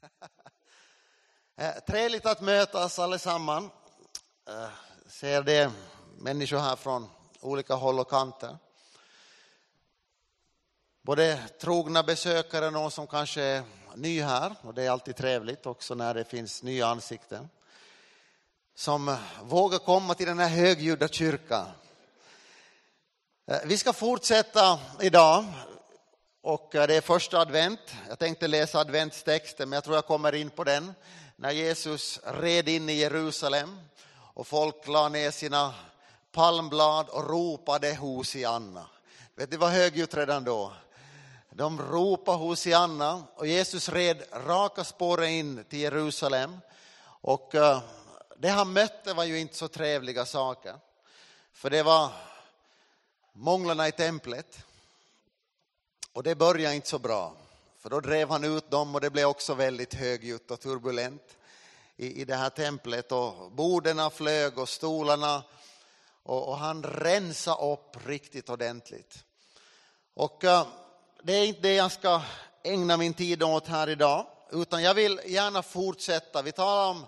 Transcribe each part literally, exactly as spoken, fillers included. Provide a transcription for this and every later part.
Trevligt att mötas allesammans. Ser det människor här från olika håll och kanter. Både trogna besökare och någon som kanske är ny här. Och det är alltid trevligt också när det finns nya ansikten. Som vågar komma till den här högljudda kyrkan. Vi ska fortsätta idag. Och det är första advent. Jag tänkte läsa adventstexten, men jag tror jag kommer in på den. När Jesus red in i Jerusalem och folk la ner sina palmblad och ropade Hosianna. Vet du vad högljutt redan då? De ropade Hosianna och Jesus red raka spåren in till Jerusalem. Och det han mötte var ju inte så trevliga saker. För det var månglarna i templet. Och det började inte så bra. För då drev han ut dem och det blev också väldigt högljutt och turbulent i, i det här templet. Och borderna flög och stolarna. Och, och han rensade upp riktigt ordentligt. Och uh, det är inte det jag ska ägna min tid åt här idag. Utan jag vill gärna fortsätta. Vi talar om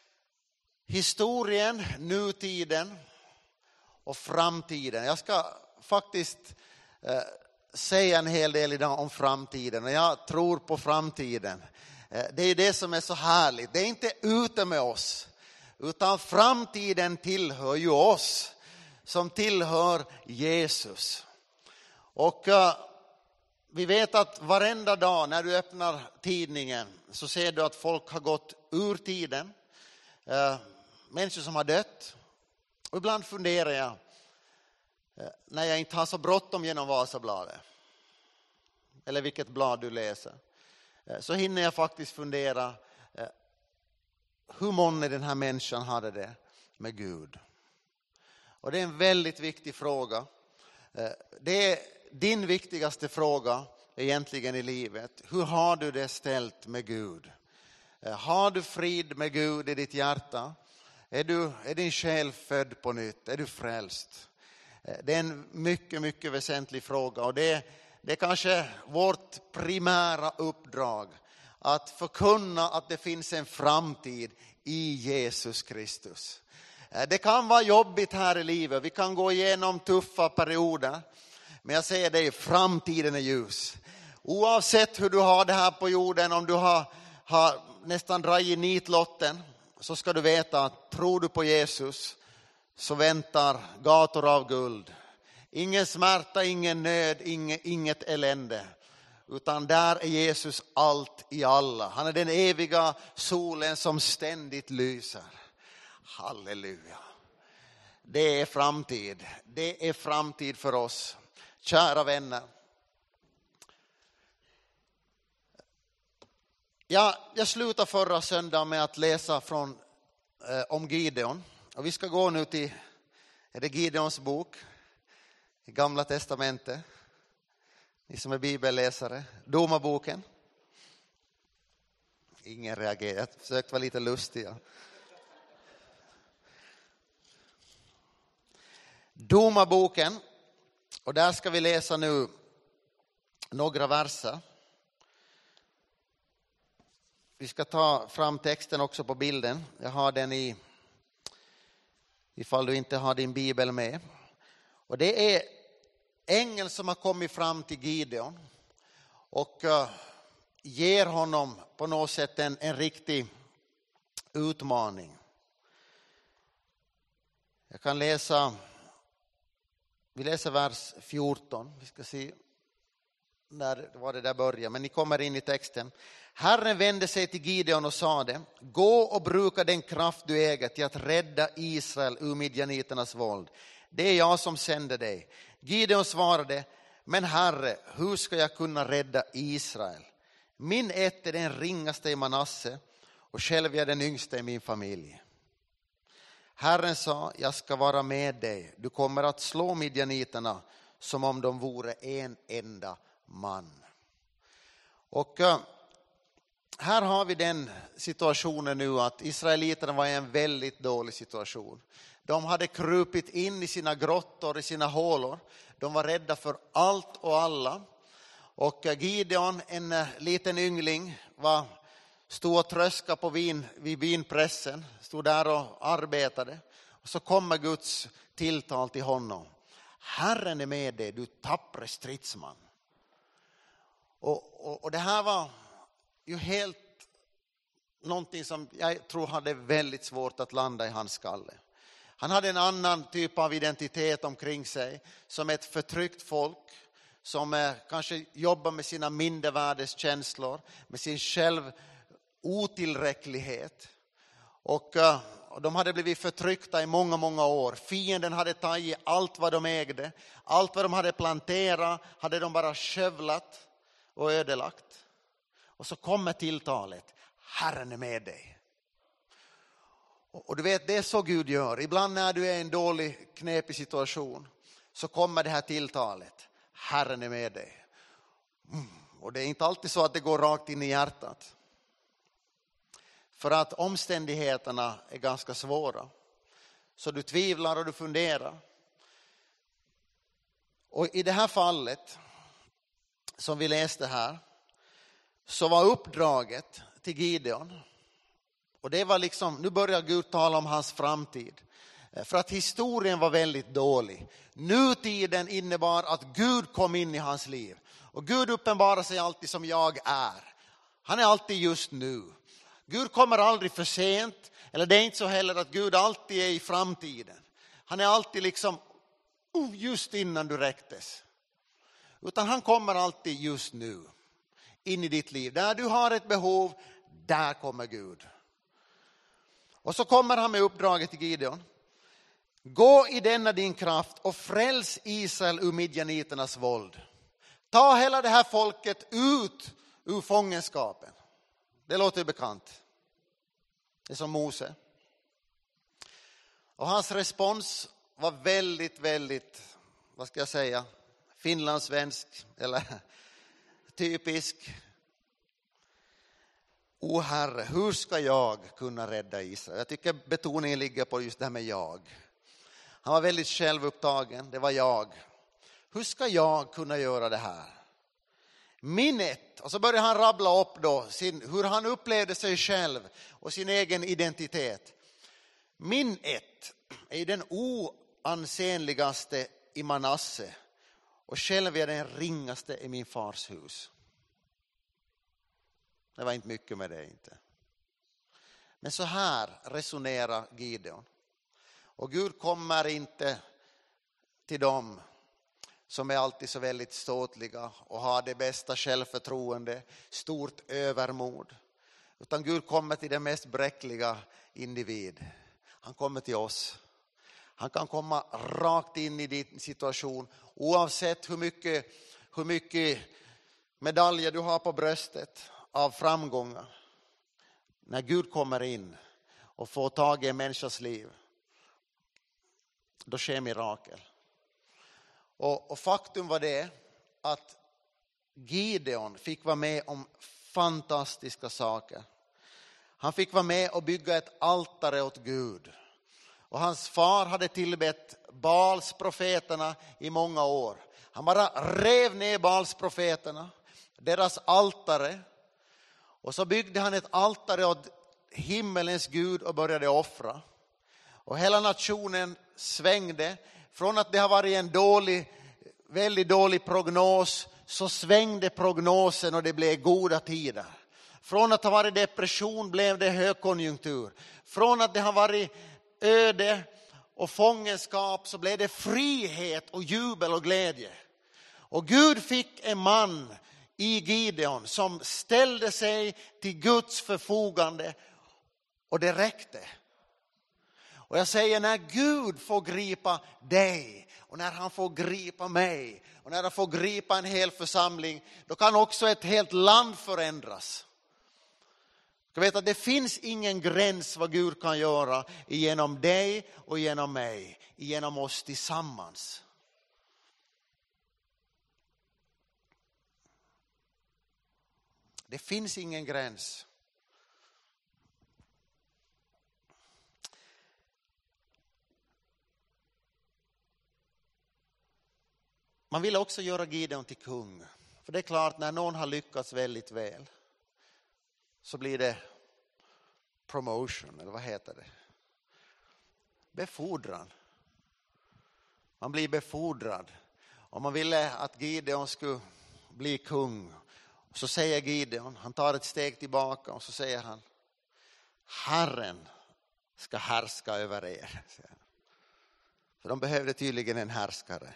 historien, nutiden och framtiden. Jag ska faktiskt uh, säga en hel del idag om framtiden. Och jag tror på framtiden. Det är det som är så härligt. Det är inte ute med oss. Utan framtiden tillhör ju oss. Som tillhör Jesus. Och uh, vi vet att varenda dag när du öppnar tidningen. Så ser du att folk har gått ur tiden. Uh, människor som har dött. Och ibland funderar jag. När jag inte har så bråttom genom Vasabladet. Eller vilket blad du läser. Så hinner jag faktiskt fundera. Hur många den här människan hade det med Gud. Och det är en väldigt viktig fråga. Det är din viktigaste fråga egentligen i livet. Hur har du det ställt med Gud? Har du frid med Gud i ditt hjärta? Är, du, är din själ född på nytt? Är du frälst? Det är en mycket, mycket väsentlig fråga. Och det, det är kanske vårt primära uppdrag. Att förkunna att det finns en framtid i Jesus Kristus. Det kan vara jobbigt här i livet. Vi kan gå igenom tuffa perioder. Men jag säger det, framtiden är ljus. Oavsett hur du har det här på jorden. Om du har, har nästan dragit nitlotten. Så ska du veta att tror du på Jesus. Så väntar gator av guld. Ingen smärta, ingen nöd, inget, inget elände. Utan där är Jesus allt i alla. Han är den eviga solen som ständigt lyser. Halleluja. Det är framtid. Det är framtid för oss. Kära vänner. Ja, jag slutade förra söndagen med att läsa från, eh, om Gideon. Och vi ska gå nu till, är det Gideons bok i Gamla testamentet. Ni som är bibelläsare. Domarboken. Ingen reagerar. Jag försökte vara lite lustig. Ja. Domarboken. Och där ska vi läsa nu några verser. Vi ska ta fram texten också på bilden. Jag har den i... Ifall du inte har din bibel med. Och det är ängeln som har kommit fram till Gideon. Och uh, ger honom på något sätt en, en riktig utmaning. Jag kan läsa. Vi läser vers fjorton. Vi ska se när var det där börjar. Men ni kommer in i texten. Herren vände sig till Gideon och sade: gå och bruka den kraft du äger till att rädda Israel ur midjaniternas våld. Det är jag som sänder dig. Gideon svarade: men Herre, hur ska jag kunna rädda Israel? Min ett är den ringaste i Manasse och själv är jag den yngsta i min familj. Herren sa: jag ska vara med dig. Du kommer att slå midjaniterna som om de vore en enda man. Och uh, här har vi den situationen nu att israeliterna var i en väldigt dålig situation. De hade krupit in i sina grottor, i sina hålor. De var rädda för allt och alla. Och Gideon, en liten yngling, var stod och tröskade på vin, vid vinpressen, stod där och arbetade. Och så kommer Guds tilltal till honom. Herren är med dig, du tappre stridsman. Och, och, och det här var ju helt någonting som jag tror hade väldigt svårt att landa i hans skalle. Han hade en annan typ av identitet omkring sig, som ett förtryckt folk, som eh, kanske jobbar med sina mindervärdeskänslor, med sin själv otillräcklighet. Och, eh, och de hade blivit förtryckta i många, många år. Fienden hade tagit allt vad de ägde. Allt vad de hade planterat hade de bara skövlat och ödelagt. Och så kommer tilltalet. Herren är med dig. Och du vet, det är så Gud gör. Ibland när du är i en dålig, knepig situation så kommer det här tilltalet. Herren är med dig. Mm. Och det är inte alltid så att det går rakt in i hjärtat. För att omständigheterna är ganska svåra. Så du tvivlar och du funderar. Och i det här fallet som vi läste här, så var uppdraget till Gideon. Och det var liksom, nu börjar Gud tala om hans framtid. För att historien var väldigt dålig. Nutiden innebar att Gud kom in i hans liv. Och Gud uppenbarar sig alltid som jag är. Han är alltid just nu. Gud kommer aldrig för sent. Eller det är inte så heller att Gud alltid är i framtiden. Han är alltid liksom oh, just innan du räcktes. Utan han kommer alltid just nu. In i ditt liv. Där du har ett behov, där kommer Gud. Och så kommer han med uppdraget till Gideon. Gå i denna din kraft och fräls Israel ur midjaniternas våld. Ta hela det här folket ut ur fångenskapen. Det låter bekant. Det är som Mose. Och hans respons var väldigt, väldigt, vad ska jag säga, finlandssvensk eller typisk. O Herre, hur ska jag kunna rädda Israel? Jag tycker betoningen ligger på just det här med jag. Han var väldigt självupptagen, det var jag. Hur ska jag kunna göra det här? Minnet, och så börjar han rabbla upp då sin, hur han upplevde sig själv och sin egen identitet. Min ett är den oansenligaste i Manasse och själv är den ringaste i min fars hus. Det var inte mycket med det inte. Men så här resonerar Gideon. Och Gud kommer inte till dem som är alltid så väldigt ståtliga och har det bästa självförtroende, stort övermod. Utan Gud kommer till den mest bräckliga individ. Han kommer till oss. Han kan komma rakt in i din situation oavsett hur mycket, hur mycket medaljer du har på bröstet av framgångar. När Gud kommer in och får tag i en människas liv, då sker mirakel. Och, och faktum var det att Gideon fick vara med om fantastiska saker. Han fick vara med och bygga ett altare åt Gud. Och hans far hade tillbett Baals profeterna i många år. Han bara rev ner Baals profeterna, deras altare. Och så byggde han ett altare åt himmelens Gud och började offra. Och hela nationen svängde. Från att det har varit en dålig, väldigt dålig prognos, så svängde prognosen och det blev goda tider. Från att det har varit depression blev det högkonjunktur. Från att det har varit öde och fångenskap så blev det frihet och jubel och glädje. Och Gud fick en man i Gideon som ställde sig till Guds förfogande och det räckte. Och jag säger, när Gud får gripa dig och när han får gripa mig och när han får gripa en hel församling, då kan också ett helt land förändras. Jag vet att det finns ingen gräns vad Gud kan göra genom dig och genom mig, genom oss tillsammans. Det finns ingen gräns. Man vill också göra Gideon till kung. För det är klart, när någon har lyckats väldigt väl så blir det promotion, eller vad heter det? Befordran. Man blir befordrad. Om man ville att Gideon skulle bli kung, så säger Gideon, han tar ett steg tillbaka och så säger han: Herren ska härska över er. För de behövde tydligen en härskare.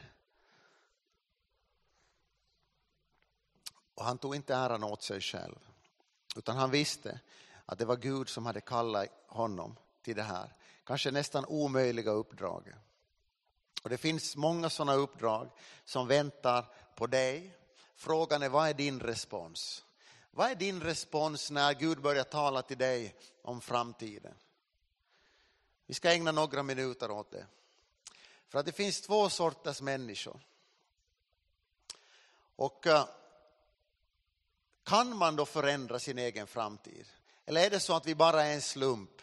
Och han tog inte äran åt sig själv, utan han visste att det var Gud som hade kallat honom till det här kanske nästan omöjliga uppdraget. Och det finns många sådana uppdrag som väntar på dig. Frågan är, vad är din respons? Vad är din respons när Gud börjar tala till dig om framtiden? Vi ska ägna några minuter åt det. För att det finns två sorters människor. Och uh, kan man då förändra sin egen framtid? Eller är det så att vi bara är en slump?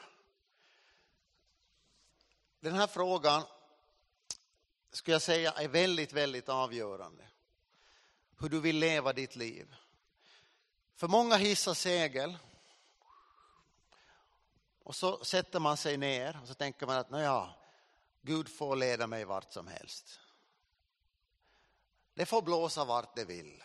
Den här frågan skulle jag säga är väldigt, väldigt avgörande. Hur du vill leva ditt liv. För många hissar segel. Och så sätter man sig ner och så tänker man att naja, Gud får leda mig vart som helst. Det får blåsa vart det vill.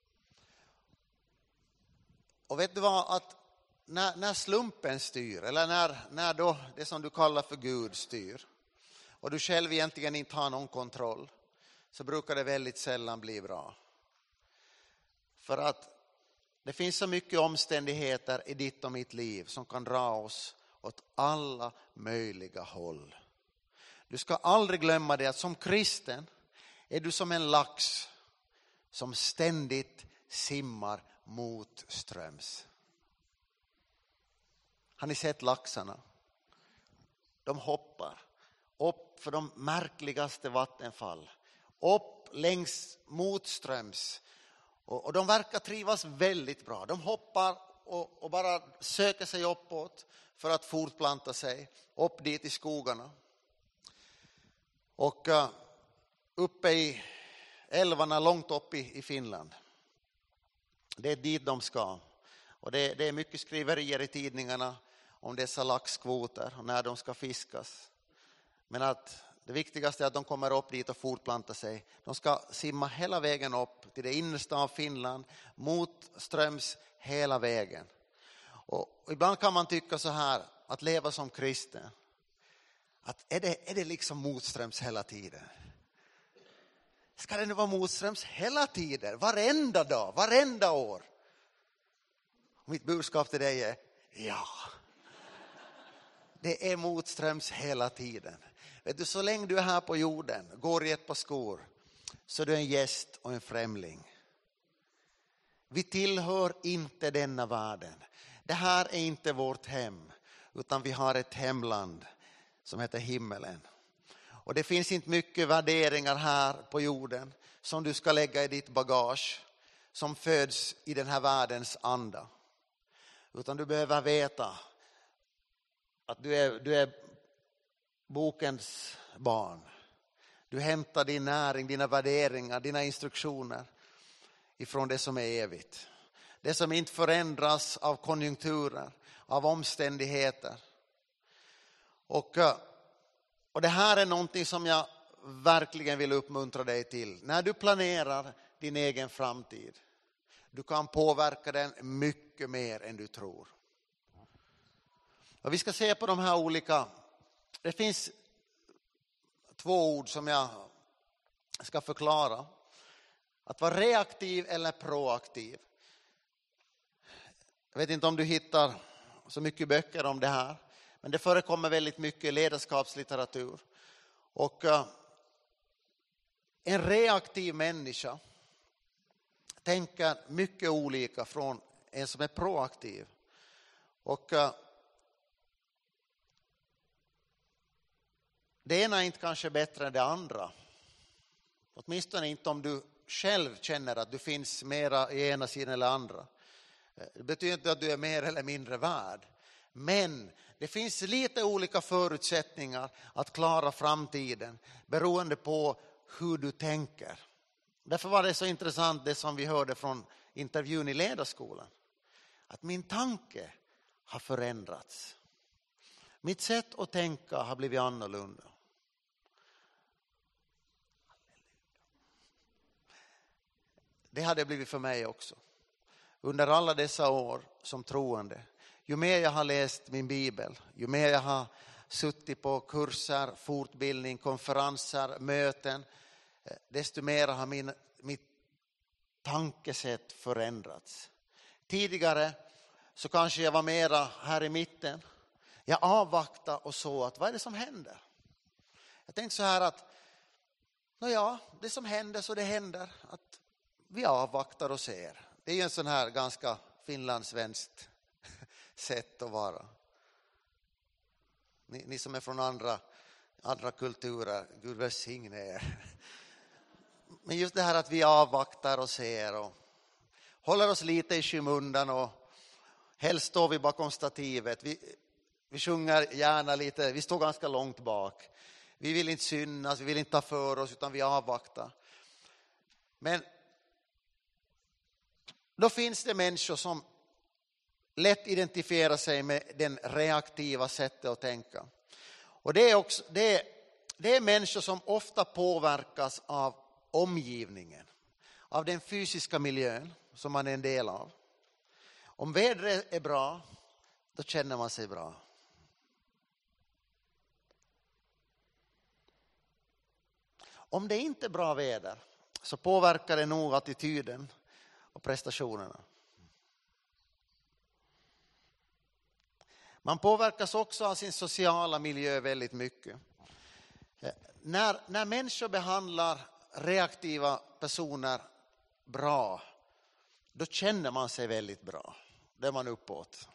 Och vet du vad, att när, när slumpen styr, eller när, när då det som du kallar för Gud styr, och du själv egentligen inte har någon kontroll, så brukar det väldigt sällan bli bra. För att det finns så mycket omständigheter i ditt och mitt liv som kan dra oss åt alla möjliga håll. Du ska aldrig glömma det, att som kristen är du som en lax som ständigt simmar mot ströms. Har ni sett laxarna? De hoppar upp för de märkligaste vattenfall. Upp längs motströms. Och, och de verkar trivas väldigt bra. De hoppar och, och bara söker sig uppåt för att fortplanta sig. Upp dit i skogarna. Och uh, uppe i älvarna långt upp i, i Finland. Det är dit de ska. Och det, det är mycket skriverier i tidningarna om dessa laxkvoter och när de ska fiskas. Men att det viktigaste är att de kommer upp dit och fortplantar sig. De ska simma hela vägen upp till det innersta av Finland, mot ströms hela vägen. Och, och ibland kan man tycka så här, att leva som kristen, att är det, är det liksom motströms hela tiden? Ska det nu vara motströms hela tiden, varenda dag, varenda år? Och mitt budskap till dig är, ja. Det är motströms hela tiden. Vet du, så länge du är här på jorden, går i ett par skor, så är du en gäst och en främling. Vi tillhör inte denna världen. Det här är inte vårt hem, utan vi har ett hemland som heter himmelen. Och det finns inte mycket värderingar här på jorden som du ska lägga i ditt bagage, som föds i den här världens anda. Utan du behöver veta att du är, du är bokens barn. Du hämtar din näring, dina värderingar, dina instruktioner ifrån det som är evigt. Det som inte förändras av konjunkturer, av omständigheter. Och, och det här är någonting som jag verkligen vill uppmuntra dig till. När du planerar din egen framtid, du kan påverka den mycket mer än du tror. Och vi ska se på de här olika. Det finns två ord som jag ska förklara. Att vara reaktiv eller proaktiv. Jag vet inte om du hittar så mycket böcker om det här. Men det förekommer väldigt mycket ledarskapslitteratur. Och uh, en reaktiv människa tänker mycket olika från en som är proaktiv. Och uh, det ena är inte kanske bättre än det andra. Åtminstone inte om du själv känner att du finns mera i ena sidan eller andra. Det betyder inte att du är mer eller mindre värd. Men det finns lite olika förutsättningar att klara framtiden beroende på hur du tänker. Därför var det så intressant det som vi hörde från intervjun i ledarskolan. att min tanke har förändrats. Mitt sätt att tänka har blivit annorlunda. Det hade blivit för mig också. Under alla dessa år som troende. Ju mer jag har läst min bibel, ju mer jag har suttit på kurser, fortbildning, konferenser, möten, desto mer har min, mitt tankesätt förändrats. Tidigare så kanske jag var mera här i mitten. Jag avvaktade och såg att vad är det som händer? Jag tänkte så här att, ja, det som händer så det händer. Att vi avvaktar och ser. Det är ju en sån här ganska finlandssvenskt sätt att vara. Ni, ni som är från andra, andra kulturer, Gud välsigne er. Men just det här att vi avvaktar och ser och håller oss lite i skymundan och helst står vi bakom stativet. Vi, vi sjunger gärna lite, vi står ganska långt bak. Vi vill inte synas, vi vill inte ta för oss utan vi avvaktar. Men då finns det människor som lätt identifierar sig med den reaktiva sättet att tänka. Och det är, också, det är, det är människor som ofta påverkas av omgivningen. Av den fysiska miljön som man är en del av. Om vädret är bra, då känner man sig bra. Om det inte är bra väder så påverkar det nog attityden och prestationerna. Man påverkas också av sin sociala miljö väldigt mycket. När, när människor behandlar reaktiva personer bra, då känner man sig väldigt bra. Då är man uppåt.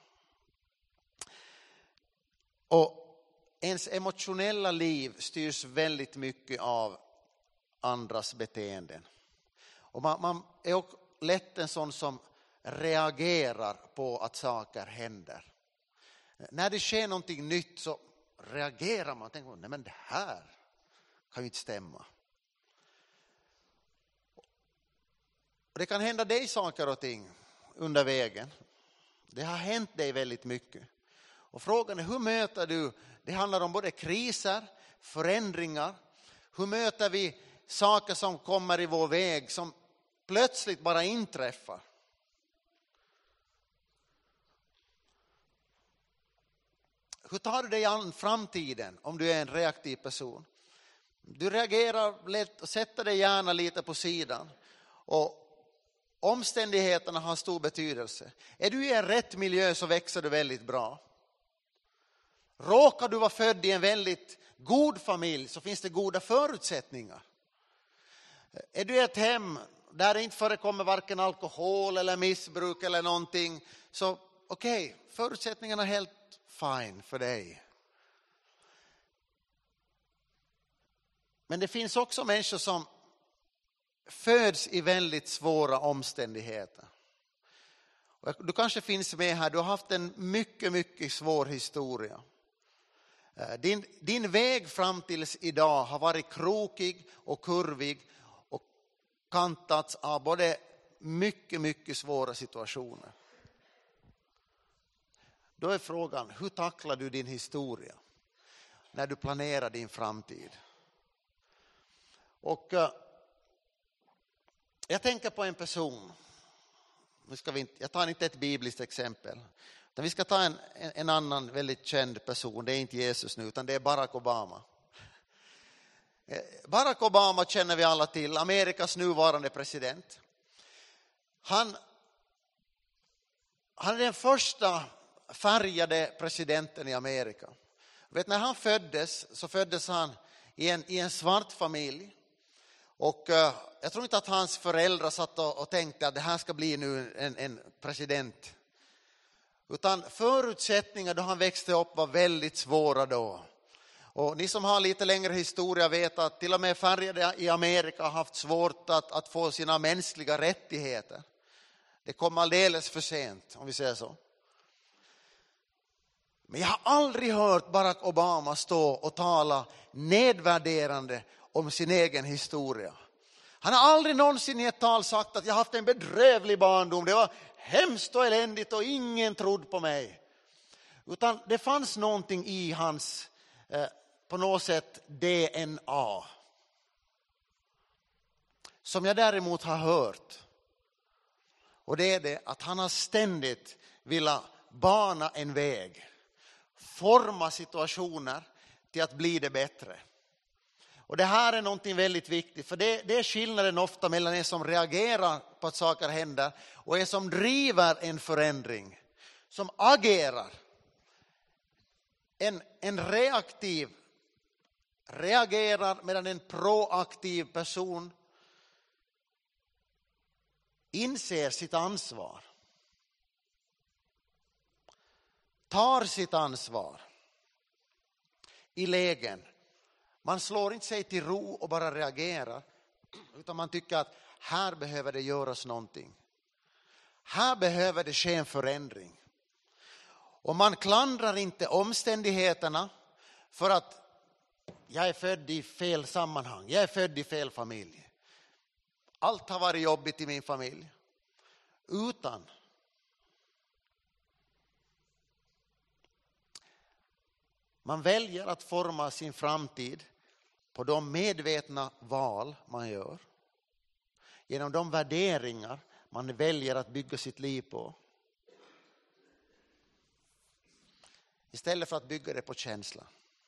Och ens emotionella liv styrs väldigt mycket av andras beteenden. Och man, man är också lätt en sån som reagerar på att saker händer. När det sker någonting nytt så reagerar man och tänker, nej men det här kan ju inte stämma. Och det kan hända dig saker och ting under vägen. Det har hänt dig väldigt mycket. Och frågan är, hur möter du? Det handlar om både kriser, förändringar. Hur möter vi saker som kommer i vår väg som plötsligt bara inträffar? Hur tar du dig an framtiden om du är en reaktiv person? Du reagerar lätt och sätter dig gärna lite på sidan. Och omständigheterna har stor betydelse. Är du i en rätt miljö så växer du väldigt bra. Råkar du vara född i en väldigt god familj så finns det goda förutsättningar. Är du i ett hem där det inte förekommer varken alkohol eller missbruk eller någonting, så okej, okay, förutsättningarna är helt fine för dig. Men det finns också människor som föds i väldigt svåra omständigheter. Du kanske finns med här, du har haft en mycket, mycket svår historia. Din, din väg fram tills idag har varit krokig och kurvig och kantats av både mycket, mycket svåra situationer. Då är frågan, hur tacklar du din historia när du planerar din framtid? Och uh, jag tänker på en person. Nu ska vi inte, jag tar inte ett bibliskt exempel. Utan vi ska ta en, en annan väldigt känd person. Det är inte Jesus nu, utan det är Barack Obama. Barack Obama känner vi alla till. Amerikas nuvarande president. Han, han är den första färgade presidenten i Amerika. Vet, när han föddes så föddes han i en, i en svart familj. Och uh, jag tror inte att hans föräldrar satt och, och tänkte att det här ska bli nu en, en president. Utan förutsättningar då han växte upp var väldigt svåra då. Och ni som har lite längre historia vet att till och med färgade i Amerika har haft svårt att, att få sina mänskliga rättigheter. Det kom alldeles för sent, om vi säger så. Men jag har aldrig hört Barack Obama stå och tala nedvärderande om sin egen historia. Han har aldrig någonsin i ett tal sagt att jag har haft en bedrövlig barndom. Det var hemskt och eländigt och ingen trodde på mig. Utan det fanns någonting i hans eh, på något sätt D N A. Som jag däremot har hört. Och det är det att han har ständigt velat bana en väg. Forma situationer till att bli det bättre. Och det här är någonting väldigt viktigt. För det, det är skillnaden ofta mellan en som reagerar på att saker händer. Och en som driver en förändring. Som agerar. En, en reaktiv reagerar medan en proaktiv person inser sitt ansvar. Tar sitt ansvar i lägen. Man slår inte sig till ro och bara reagerar. Utan man tycker att här behöver det göras någonting. Här behöver det ske en förändring. Och man klandrar inte omständigheterna för att jag är född i fel sammanhang. Jag är född i fel familj. Allt har varit jobbigt i min familj. Utan man väljer att forma sin framtid på de medvetna val man gör. Genom de värderingar man väljer att bygga sitt liv på. Istället för att bygga det på känsla.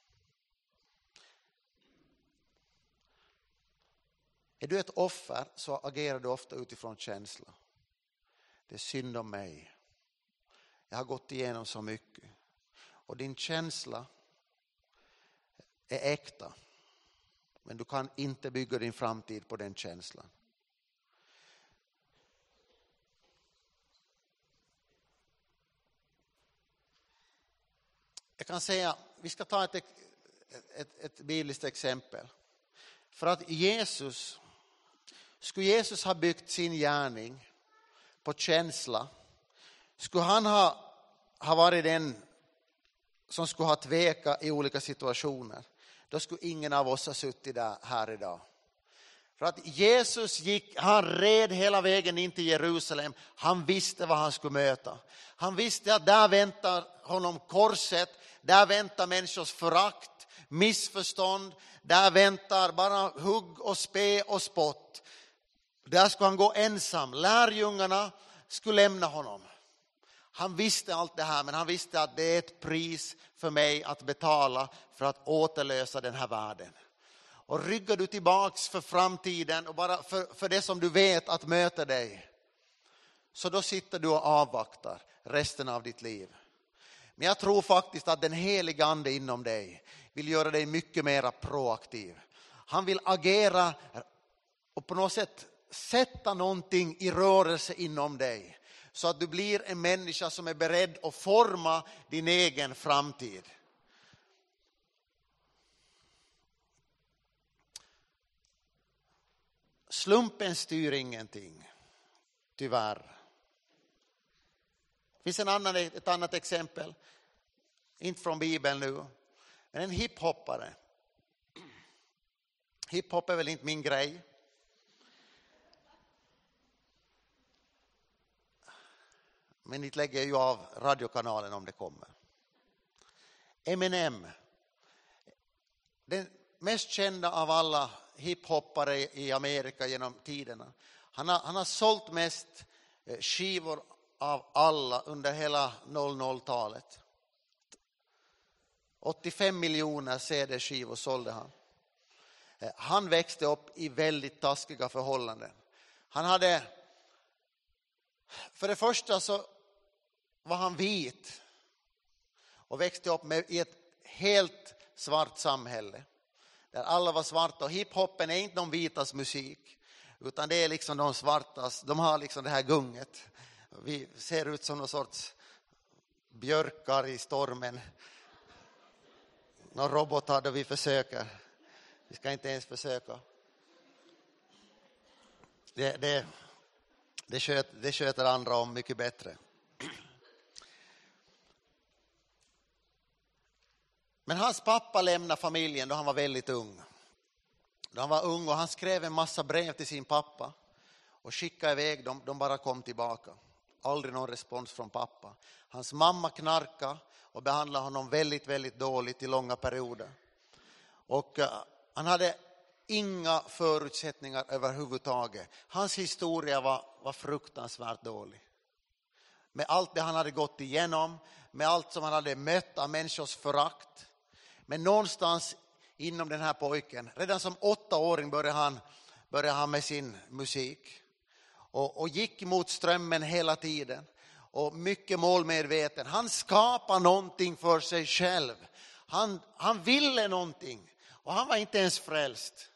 Är du ett offer så agerar du ofta utifrån känsla. Det är synd om mig. Jag har gått igenom så mycket. Och din känsla är äkta. Men du kan inte bygga din framtid på den känslan. Jag kan säga, vi ska ta ett, ett, ett bibliskt exempel. För att Jesus, skulle Jesus ha byggt sin gärning på känsla, skulle han ha, ha varit den som skulle ha tveka i olika situationer, då skulle ingen av oss ha suttit där här idag. För att Jesus gick, han red hela vägen in till Jerusalem. Han visste vad han skulle möta. Han visste att där väntar honom korset. Där väntar människors förakt, missförstånd. Där väntar bara hugg och spe och spott. Där skulle han gå ensam. Lärjungarna skulle lämna honom. Han visste allt det här, men han visste att det är ett pris för mig att betala för att återlösa den här världen. Och ryggar du tillbaks för framtiden och bara för, för det som du vet att möta dig, så då sitter du och avvaktar resten av ditt liv. Men jag tror faktiskt att den heliga ande inom dig vill göra dig mycket mer proaktiv. Han vill agera och på något sätt sätta någonting i rörelse inom dig. Så att du blir en människa som är beredd att forma din egen framtid. Slumpen styr ingenting, tyvärr. Det finns en annan, ett annat exempel, inte från Bibeln nu, men en hiphoppare. Hiphop är väl inte min grej. Men inte lägger jag ju av radiokanalen om det kommer. Eminem. Den mest kända av alla hiphoppare i Amerika genom tiderna. Han har, han har sålt mest skivor av alla under hela noll noll-talet. åttiofem miljoner C D-skivor sålde han. Han växte upp i väldigt taskiga förhållanden. Han hade, för det första så var han vit och växte upp med, i ett helt svart samhälle. Där alla var svarta, och hiphoppen är inte någon vitas musik, utan det är liksom de svartas, de har liksom det här gunget. Vi ser ut som någon sorts björkar i stormen. Några robotar där vi försöker. Vi ska inte ens försöka. Det, det, det, sköter, det sköter andra om mycket bättre. Men hans pappa lämnade familjen då han var väldigt ung. Då han var ung och han skrev en massa brev till sin pappa och skickade iväg dem, de bara kom tillbaka. aldrig någon respons från pappa. Hans mamma knarkade och behandlade honom väldigt, väldigt dåligt i långa perioder. Och uh, han hade inga förutsättningar överhuvudtaget. Hans historia var, var fruktansvärt dålig. Med allt det han hade gått igenom, med allt som han hade mött av människors förakt. Men någonstans inom den här pojken, redan som åttaåring började han, började han med sin musik. Och, och gick mot strömmen hela tiden. Och mycket målmedveten. Han skapade någonting för sig själv. Han, han ville någonting. Och han var inte ens frälst.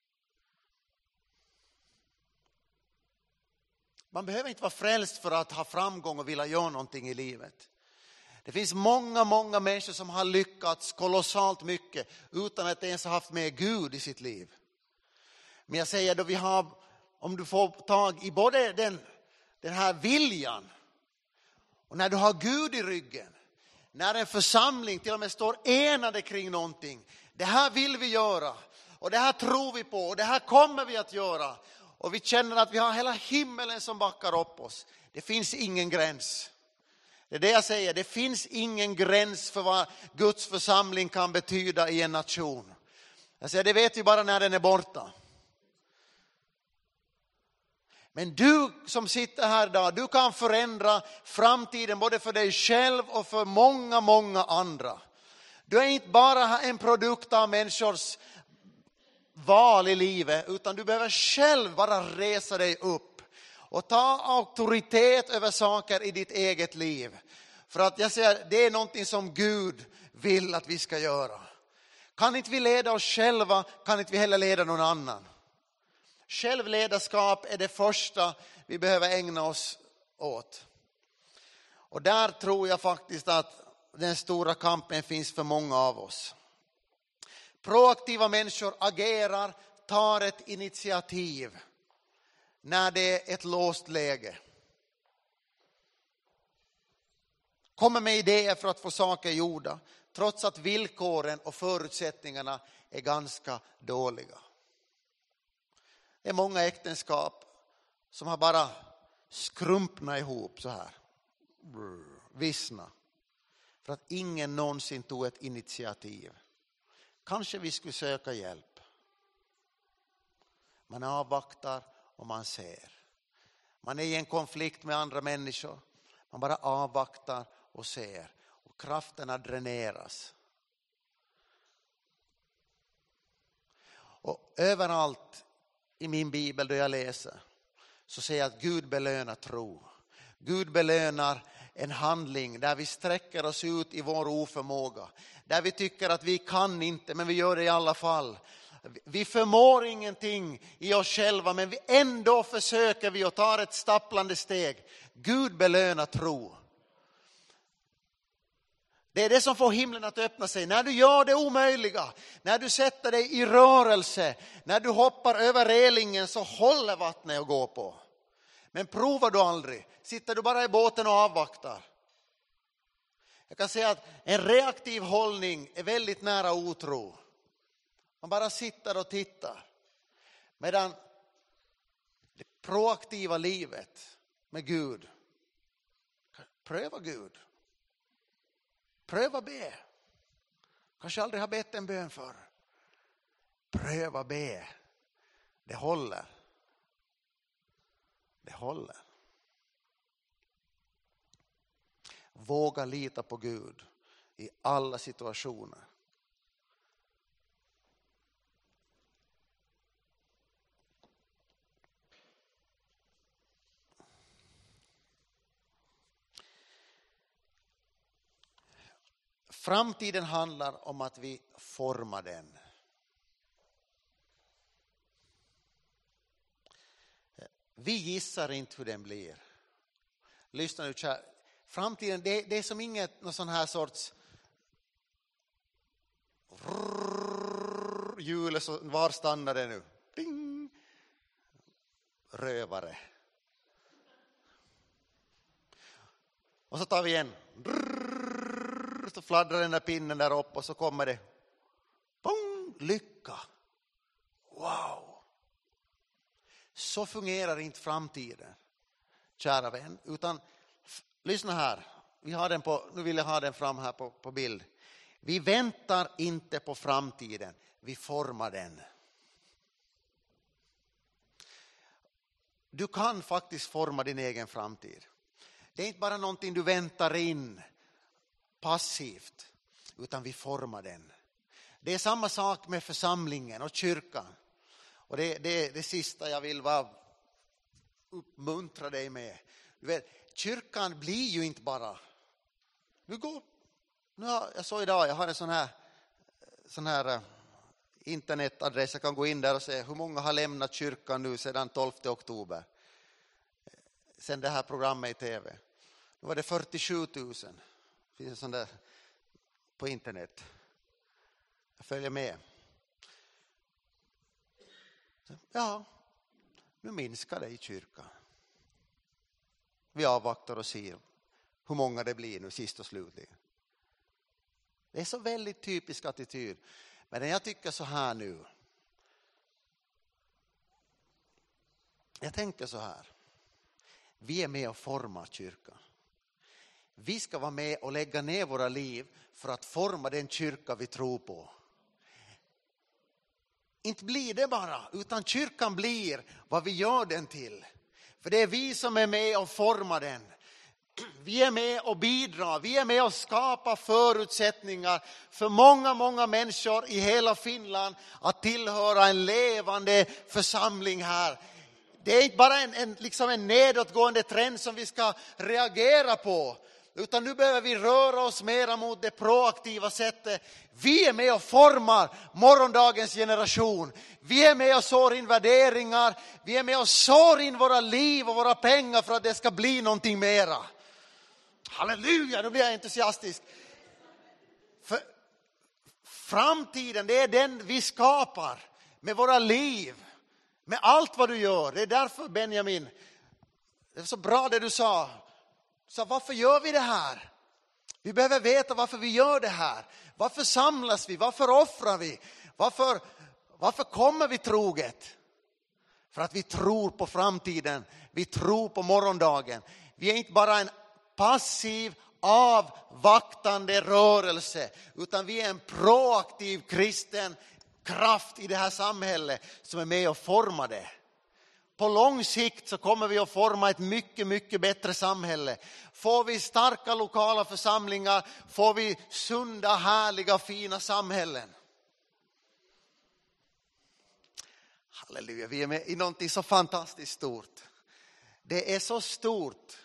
Man behöver inte vara frälst för att ha framgång och vilja göra någonting i livet. Det finns många, många människor som har lyckats kolossalt mycket utan att ens ha haft med Gud i sitt liv. Men jag säger då vi har, om du får tag i både den, den här viljan och när du har Gud i ryggen. När en församling till och med står enade kring någonting. Det här vill vi göra och det här tror vi på och det här kommer vi att göra. Och vi känner att vi har hela himmelen som backar upp oss. Det finns ingen gräns. Det är det jag säger. Det finns ingen gräns för vad Guds församling kan betyda i en nation. Jag säger, det vet vi bara när den är borta. Men du som sitter här idag, du kan förändra framtiden både för dig själv och för många, många andra. Du är inte bara en produkt av människors val i livet, utan du behöver själv bara resa dig upp och ta auktoritet över saker i ditt eget liv. För att jag säger, det är någonting som Gud vill att vi ska göra. Kan inte vi leda oss själva, kan inte vi heller leda någon annan. Självledarskap är det första vi behöver ägna oss åt. Och där tror jag faktiskt att den stora kampen finns för många av oss. Proaktiva människor agerar, tar ett initiativ när det är ett låst läge. Kommer med idéer för att få saker gjorda, trots att villkoren och förutsättningarna är ganska dåliga. Det är många äktenskap som har bara skrumpnat ihop så här. Vissna. För att ingen någonsin tog ett initiativ. Kanske vi skulle söka hjälp. Man avvaktar och man ser. Man är i en konflikt med andra människor. Man bara avvaktar och ser. Och krafterna dräneras. Och överallt i min bibel då jag läser så säger jag att Gud belönar tro. Gud belönar en handling där vi sträcker oss ut i vår oförmåga. Där vi tycker att vi kan inte, men vi gör det i alla fall. Vi förmår ingenting i oss själva, men vi ändå försöker vi och tar ett stapplande steg. Gud belönar tro. Det är det som får himlen att öppna sig. När du gör det omöjliga, när du sätter dig i rörelse, när du hoppar över relingen så håller vattnet att gå på. Men provar du aldrig, sitter du bara i båten och avvaktar. Jag kan säga att en reaktiv hållning är väldigt nära otro. Man bara sitter och tittar. Medan det proaktiva livet med Gud, pröva Gud. Pröva be. Kanske aldrig har bett en bön för. Pröva be. Det håller. Det håller. Våga lita på Gud i alla situationer. Framtiden handlar om att vi formar den. Vi gissar inte hur den blir. Lyssna nu, kär. Framtiden, det, det är som inget någon sån här sorts hjul, så var stannar det nu? Ding. Rövare. Och så tar vi en. Så fladdrar den där pinnen där uppe och så kommer det. Pong, lycka. Wow. Så fungerar inte framtiden, kära vän. Utan lyssna här. Vi har den på, nu vill jag ha den fram här på, på bild. Vi väntar inte på framtiden. Vi formar den. Du kan faktiskt forma din egen framtid. Det är inte bara någonting du väntar in passivt, utan vi formar den. Det är samma sak med församlingen och kyrkan. Och det, det är det sista jag vill vara uppmuntra dig med. Du vet, kyrkan blir ju inte bara... Nu går, nu har, jag såg idag, jag har en sån här, sån här uh, internetadress. Jag kan gå in där och se hur många har lämnat kyrkan nu sedan tolfte oktober. Sen det här programmet i tv. Nu var det fyrtiosju tusen. Det finns en sån där på internet. Jag följer med. Ja, nu minskar det i kyrkan. Vi avvaktar och ser hur många det blir nu sist och slutligen. Det är så väldigt typisk attityd. Men jag tycker så här nu. Jag tänker så här. Vi är med och formar kyrkan. Vi ska vara med och lägga ner våra liv för att forma den kyrka vi tror på. Inte blir det bara, utan kyrkan blir vad vi gör den till. För det är vi som är med och formar den. Vi är med och bidrar, vi är med och skapar förutsättningar för många, många människor i hela Finland att tillhöra en levande församling här. Det är inte bara en, en, liksom en nedåtgående trend som vi ska reagera på. Utan nu behöver vi röra oss mera mot det proaktiva sättet. Vi är med och formar morgondagens generation. Vi är med och sår in värderingar. Vi är med och sår in våra liv och våra pengar för att det ska bli någonting mera. Halleluja, nu blir jag entusiastisk. För framtiden, det är den vi skapar med våra liv. Med allt vad du gör. Det är därför, Benjamin, det är så bra det du sa. Så varför gör vi det här? Vi behöver veta varför vi gör det här. Varför samlas vi? Varför offrar vi? Varför, varför kommer vi troget? För att vi tror på framtiden. Vi tror på morgondagen. Vi är inte bara en passiv, avvaktande rörelse. Utan vi är en proaktiv kristen kraft i det här samhället som är med och formar det. På lång sikt så kommer vi att forma ett mycket, mycket bättre samhälle. Får vi starka lokala församlingar, får vi sunda, härliga, fina samhällen. Halleluja, vi är med i någonting så fantastiskt stort. Det är så stort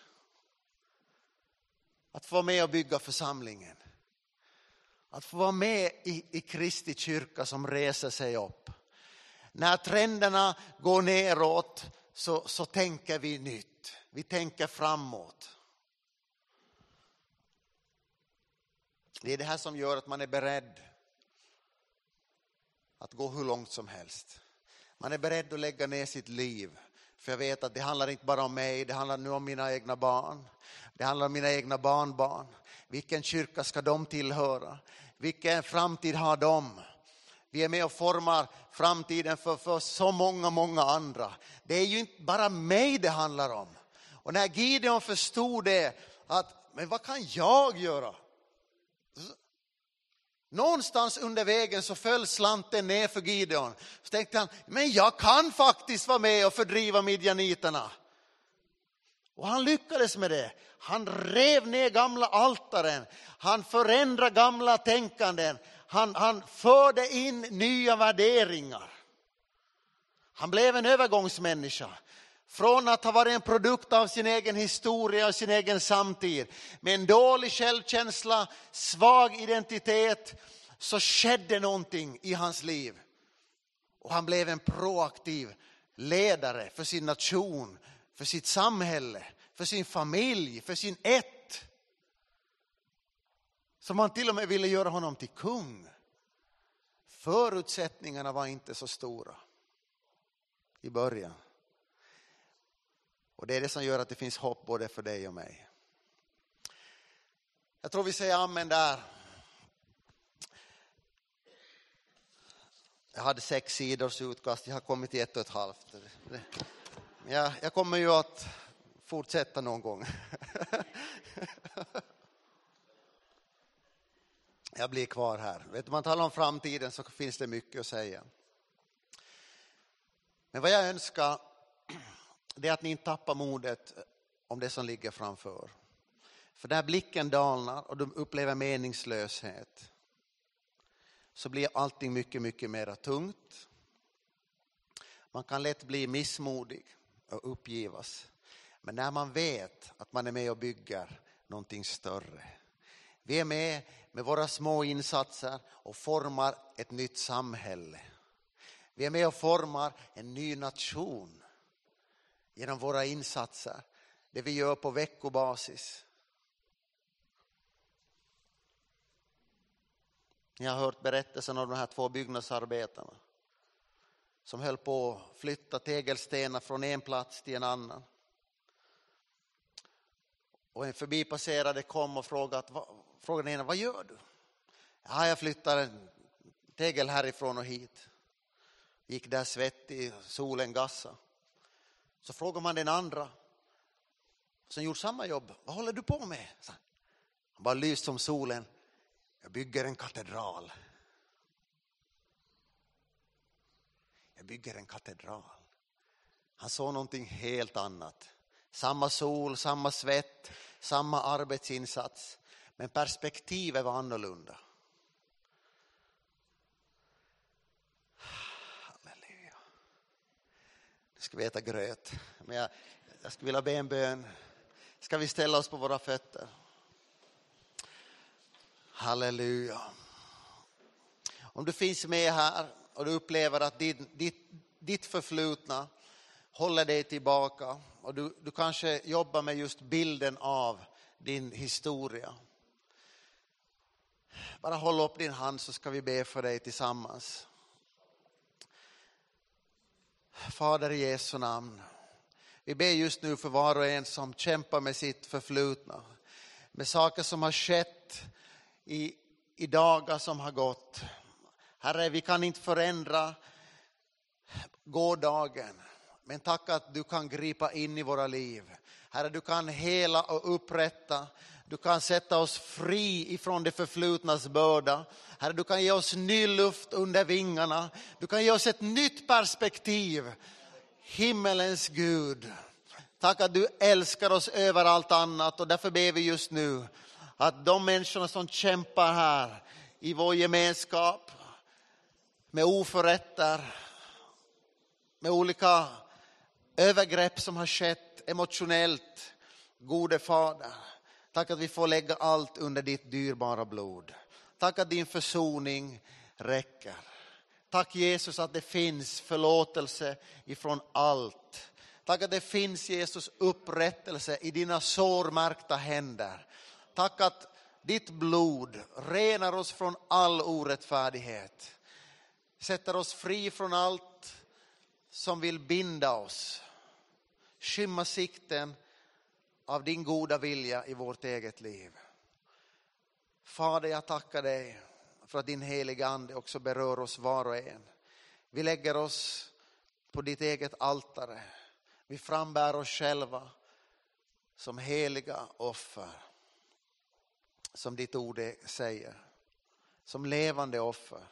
att få vara med och bygga församlingen. Att få vara med i, i Kristi kyrka som reser sig upp. När trenderna går neråt så, så tänker vi nytt. Vi tänker framåt. Det är det här som gör att man är beredd att gå hur långt som helst. Man är beredd att lägga ner sitt liv. För jag vet att det handlar inte bara om mig, det handlar nu om mina egna barn. Det handlar om mina egna barnbarn. Vilken kyrka ska de tillhöra? Vilken framtid har de? Vi är med och formar framtiden för, för så många, många andra. Det är ju inte bara mig det handlar om. Och när Gideon förstod det, att men vad kan jag göra? Någonstans under vägen så föll slanten ner för Gideon. Så tänkte han, men jag kan faktiskt vara med och fördriva midjaniterna. Och han lyckades med det. Han rev ner gamla altaren. Han förändrade gamla tänkanden. Han, han förde in nya värderingar. Han blev en övergångsmänniska. Från att ha varit en produkt av sin egen historia och sin egen samtid. Med en dålig självkänsla, svag identitet. Så skedde någonting i hans liv. Och han blev en proaktiv ledare för sin nation. För sitt samhälle. För sin familj. För sin ett. Som man till och med ville göra honom till kung. Förutsättningarna var inte så stora i början. Och det är det som gör att det finns hopp både för dig och mig. Jag tror vi säger amen där. Jag hade sex sidors utkast. Jag har kommit till ett och ett halvt. Jag, jag kommer ju att fortsätta någon gång. Jag blir kvar här. Vet du, man talar om framtiden så finns det mycket att säga. Men vad jag önskar, det är att ni inte tappar modet om det som ligger framför. För när blicken dalnar och du upplever meningslöshet så blir allting mycket, mycket mer tungt. Man kan lätt bli missmodig och uppgivas. Men när man vet att man är med och bygger någonting större. Vi är med med våra små insatser och formar ett nytt samhälle. Vi är med och formar en ny nation genom våra insatser. Det vi gör på veckobasis. Ni har hört berättelsen om de här två byggnadsarbetarna som höll på att flytta tegelstenar från en plats till en annan. Och en förbipasserade kom och frågade, frågade ena, vad gör du? Ja, jag flyttar en tegel härifrån och hit. Gick där svettig, solen gassa. Så frågar man den andra som gjort samma jobb, vad håller du på med? Han bara lyst som solen. Jag bygger en katedral. Jag bygger en katedral. Han såg någonting helt annat. Samma sol, samma svett, samma arbetsinsats. Men perspektivet var annorlunda. Halleluja. Nu ska vi äta gröt. Men jag, jag skulle vilja be en bön. Ska vi ställa oss på våra fötter? Halleluja. Om du finns med här och du upplever att ditt, ditt, ditt förflutna håller dig tillbaka och du, du kanske jobbar med just bilden av din historia. Bara håll upp din hand så ska vi be för dig tillsammans. Fader i Jesu namn. Vi ber just nu för var och en som kämpar med sitt förflutna. Med saker som har skett i, i dagar som har gått. Herre, vi kan inte förändra gårdagen. Men tack att du kan gripa in i våra liv. Herre, du kan hela och upprätta. Du kan sätta oss fri ifrån det förflutnas börda. Herre, du kan ge oss ny luft under vingarna. Du kan ge oss ett nytt perspektiv. Himmelens Gud. Tack att du älskar oss över allt annat. Och därför ber vi just nu att de människorna som kämpar här i vår gemenskap med oförrätter, med olika övergrepp som har skett emotionellt, gode Fader. Tack att vi får lägga allt under ditt dyrbara blod. Tack att din försoning räcker. Tack Jesus att det finns förlåtelse ifrån allt. Tack att det finns Jesus upprättelse i dina sårmärkta händer. Tack att ditt blod renar oss från all orättfärdighet. Sätter oss fri från allt som vill binda oss. Skymma sikten av din goda vilja i vårt eget liv. Fader, jag tackar dig för att din heliga ande också berör oss var och en. Vi lägger oss på ditt eget altare. Vi frambär oss själva som heliga offer. Som ditt ord säger. Som levande offer.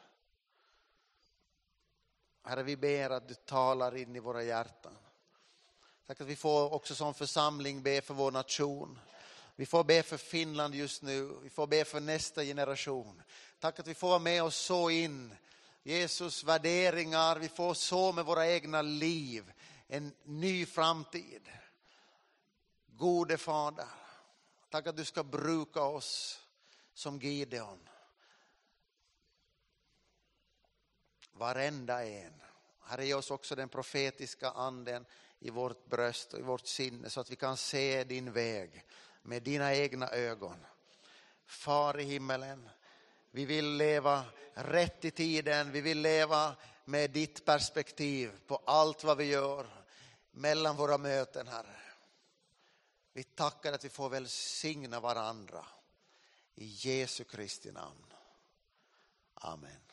Herre, vi ber att du talar in i våra hjärtan. Tack att vi får också som församling be för vår nation. Vi får be för Finland just nu. Vi får be för nästa generation. Tack att vi får vara med och så in Jesus värderingar. Vi får så med våra egna liv. En ny framtid. Gode Fader. Tack att du ska bruka oss som Gideon. Varenda en. Herre, ge oss också den profetiska anden i vårt bröst och i vårt sinne så att vi kan se din väg med dina egna ögon. Far i himmelen, vi vill leva rätt i tiden. Vi vill leva med ditt perspektiv på allt vad vi gör mellan våra möten, Herre. Vi tackar att vi får välsigna varandra. I Jesu Kristi namn. Amen.